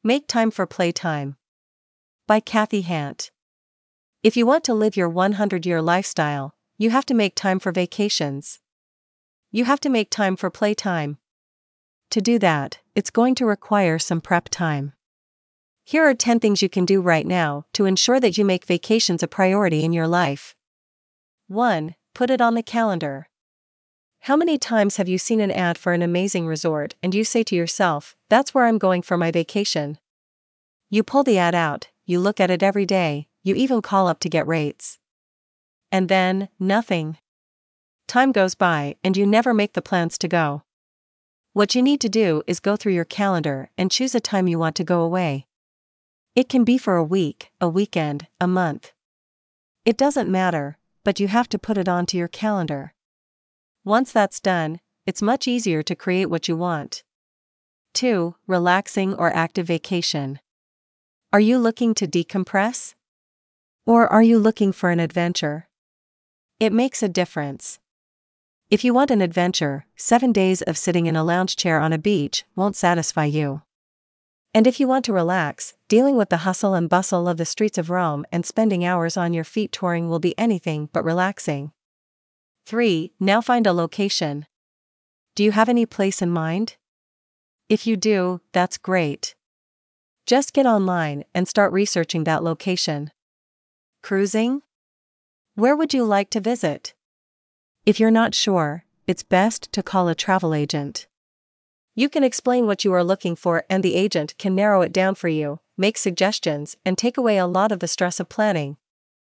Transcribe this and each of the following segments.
Make Time for Playtime. By Kathy Hant. If you want to live your 100-year lifestyle, you have to make time for vacations. You have to make time for playtime. To do that, it's going to require some prep time. Here are 10 things you can do right now to ensure that you make vacations a priority in your life. 1. Put it on the calendar. How many times have you seen an ad for an amazing resort and you say to yourself, "That's where I'm going for my vacation"? You pull the ad out, you look at it every day, you even call up to get rates. And then, nothing. Time goes by and you never make the plans to go. What you need to do is go through your calendar and choose a time you want to go away. It can be for a week, a weekend, a month. It doesn't matter, but you have to put it onto your calendar. Once that's done, it's much easier to create what you want. 2. Relaxing or active vacation. Are you looking to decompress? Or are you looking for an adventure? It makes a difference. If you want an adventure, 7 days of sitting in a lounge chair on a beach won't satisfy you. And if you want to relax, dealing with the hustle and bustle of the streets of Rome and spending hours on your feet touring will be anything but relaxing. 3. Now find a location. Do you have any place in mind? If you do, that's great. Just get online and start researching that location. Cruising? Where would you like to visit? If you're not sure, it's best to call a travel agent. You can explain what you are looking for and the agent can narrow it down for you, make suggestions, and take away a lot of the stress of planning.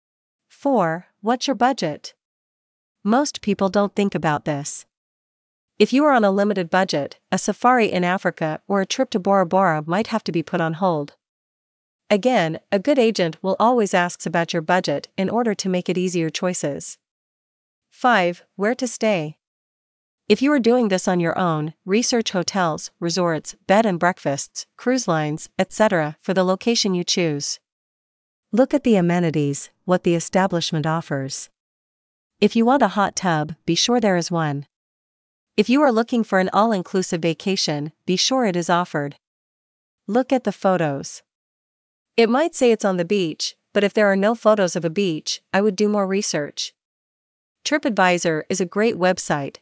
4. What's your budget? Most people don't think about this. If you are on a limited budget, a safari in Africa or a trip to Bora Bora might have to be put on hold. Again, a good agent will always ask about your budget in order to make it easier choices. 5. Where to stay. If you are doing this on your own, research hotels, resorts, bed and breakfasts, cruise lines, etc. for the location you choose. Look at the amenities, what the establishment offers. If you want a hot tub, be sure there is one. If you are looking for an all-inclusive vacation, be sure it is offered. Look at the photos. It might say it's on the beach, but if there are no photos of a beach, I would do more research. TripAdvisor is a great website,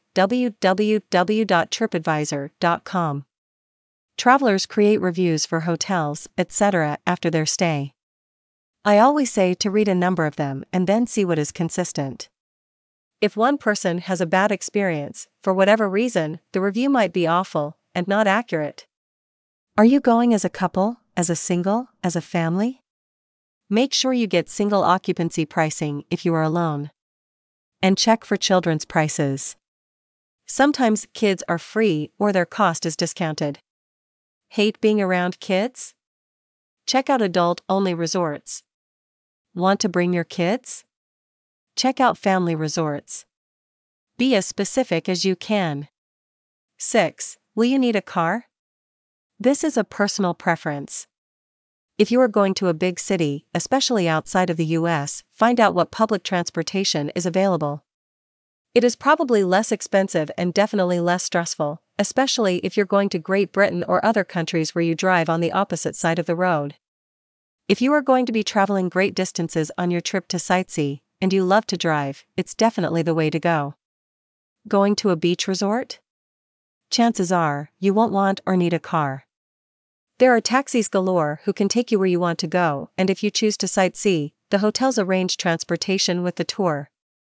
www.tripadvisor.com. Travelers create reviews for hotels, etc. after their stay. I always say to read a number of them and then see what is consistent. If one person has a bad experience, for whatever reason, the review might be awful and not accurate. Are you going as a couple, as a single, as a family? Make sure you get single occupancy pricing if you are alone. And check for children's prices. Sometimes kids are free or their cost is discounted. Hate being around kids? Check out adult-only resorts. Want to bring your kids? Check out family resorts. Be as specific as you can. 6. Will you need a car? This is a personal preference. If you are going to a big city, especially outside of the US, find out what public transportation is available. It is probably less expensive and definitely less stressful, especially if you're going to Great Britain or other countries where you drive on the opposite side of the road. If you are going to be traveling great distances on your trip to sightsee, and you love to drive, it's definitely the way to go. Going to a beach resort? Chances are, you won't want or need a car. There are taxis galore who can take you where you want to go, and if you choose to sightsee, the hotels arrange transportation with the tour.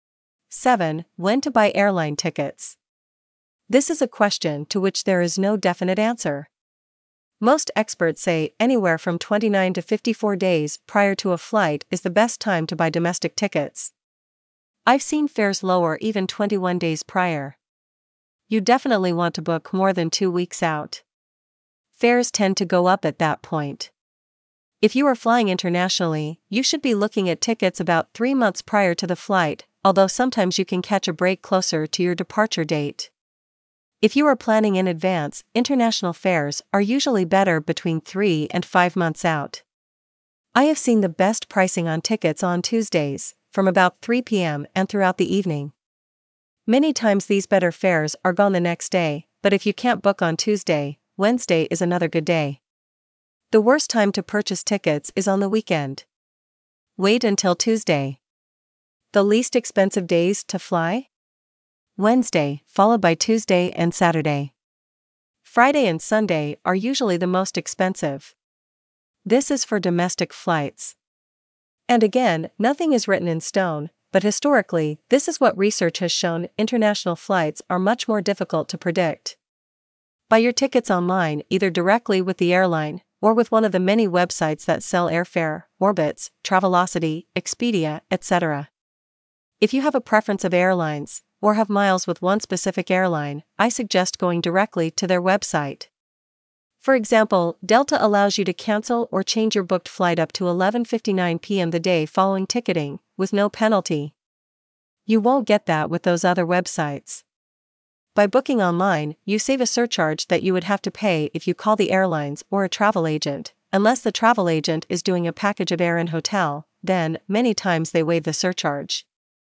7. When to buy airline tickets. This is a question to which there is no definite answer. Most experts say anywhere from 29 to 54 days prior to a flight is the best time to buy domestic tickets. I've seen fares lower even 21 days prior. You definitely want to book more than 2 weeks out. Fares tend to go up at that point. If you are flying internationally, you should be looking at tickets about 3 months prior to the flight, although sometimes you can catch a break closer to your departure date. If you are planning in advance, international fares are usually better between 3 and 5 months out. I have seen the best pricing on tickets on Tuesdays, from about 3 p.m. and throughout the evening. Many times these better fares are gone the next day, but if you can't book on Tuesday, Wednesday is another good day. The worst time to purchase tickets is on the weekend. Wait until Tuesday. The least expensive days to fly? Wednesday, followed by Tuesday and Saturday. Friday and Sunday are usually the most expensive. This is for domestic flights. And again, nothing is written in stone, but historically, this is what research has shown: international flights are much more difficult to predict. Buy your tickets online either directly with the airline, or with one of the many websites that sell airfare: Orbitz, Travelocity, Expedia, etc. If you have a preference of airlines, or have miles with one specific airline, I suggest going directly to their website. For example, Delta allows you to cancel or change your booked flight up to 11:59 p.m. the day following ticketing, with no penalty. You won't get that with those other websites. By booking online, you save a surcharge that you would have to pay if you call the airlines or a travel agent, unless the travel agent is doing a package of air and hotel, then, many times they waive the surcharge.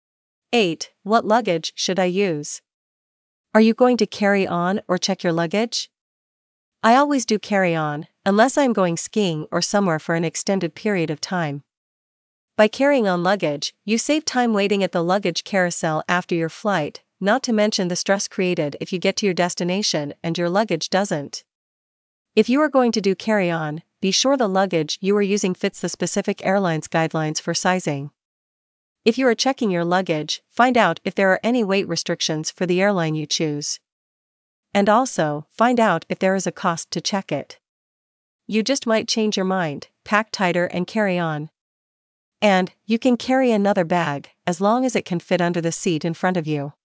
8. What luggage should I use? Are you going to carry on or check your luggage? I always do carry on, unless I am going skiing or somewhere for an extended period of time. By carrying on luggage, you save time waiting at the luggage carousel after your flight, not to mention the stress created if you get to your destination and your luggage doesn't. If you are going to do carry-on, be sure the luggage you are using fits the specific airline's guidelines for sizing. If you are checking your luggage, find out if there are any weight restrictions for the airline you choose. And also, find out if there is a cost to check it. You just might change your mind, pack tighter and carry on. And, you can carry another bag, as long as it can fit under the seat in front of you.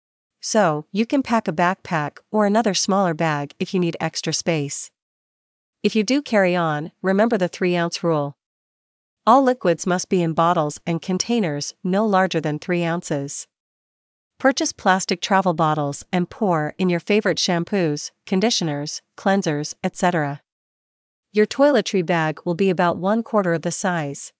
So, you can pack a backpack or another smaller bag if you need extra space. If you do carry on, remember the 3-ounce rule. All liquids must be in bottles and containers no larger than 3 ounces. Purchase plastic travel bottles and pour in your favorite shampoos, conditioners, cleansers, etc. Your toiletry bag will be about 1/4 of the size.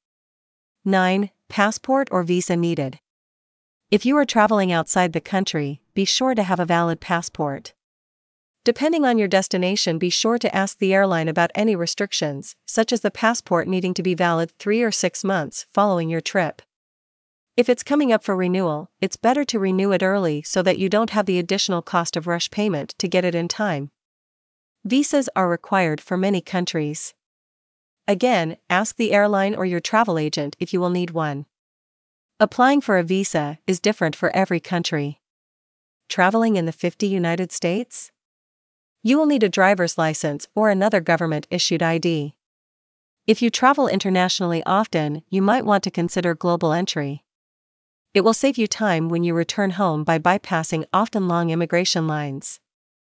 9. Passport or visa needed. If you are traveling outside the country, be sure to have a valid passport. Depending on your destination, be sure to ask the airline about any restrictions, such as the passport needing to be valid 3 or 6 months following your trip. If it's coming up for renewal, it's better to renew it early so that you don't have the additional cost of rush payment to get it in time. Visas are required for many countries. Again, ask the airline or your travel agent if you will need one. Applying for a visa is different for every country. Traveling in the 50 United States? You will need a driver's license or another government-issued ID. If you travel internationally often, you might want to consider global entry. It will save you time when you return home by bypassing often long immigration lines.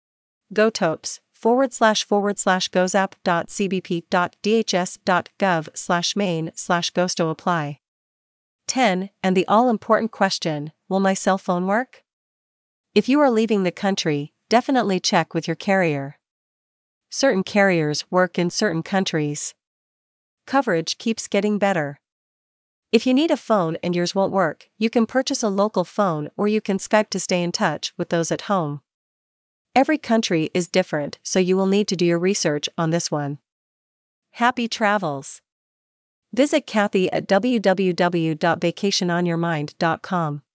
gotopes/gozap.cbp.dhs.gov/main/gosto apply. 10. And the all-important question, will my cell phone work? If you are leaving the country, definitely check with your carrier. Certain carriers work in certain countries. Coverage keeps getting better. If you need a phone and yours won't work, you can purchase a local phone or you can Skype to stay in touch with those at home. Every country is different, so you will need to do your research on this one. Happy travels! Visit Kathy at www.vacationonyourmind.com.